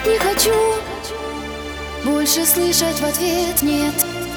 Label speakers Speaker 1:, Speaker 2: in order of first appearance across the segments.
Speaker 1: Не хочу больше слышать в ответ нет.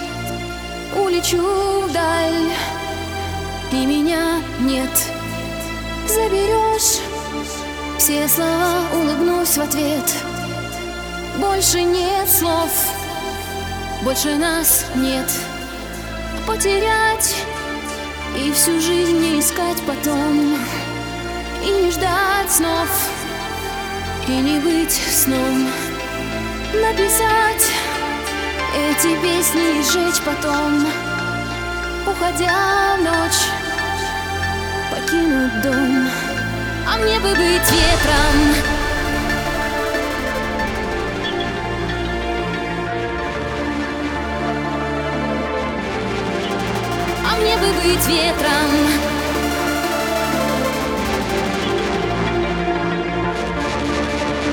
Speaker 1: Улечу вдаль, и меня нет. Заберешь все слова, улыбнусь в ответ. Больше нет слов, больше нас нет. Потерять и всю жизнь не искать потом, и не ждать снов, и не быть сном. Написать эти песни и сжечь потом, уходя в ночь, покинуть дом. А мне бы быть ветром, а мне бы быть ветром.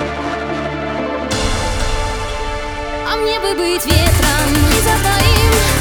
Speaker 1: А мне бы быть ветром и за твоим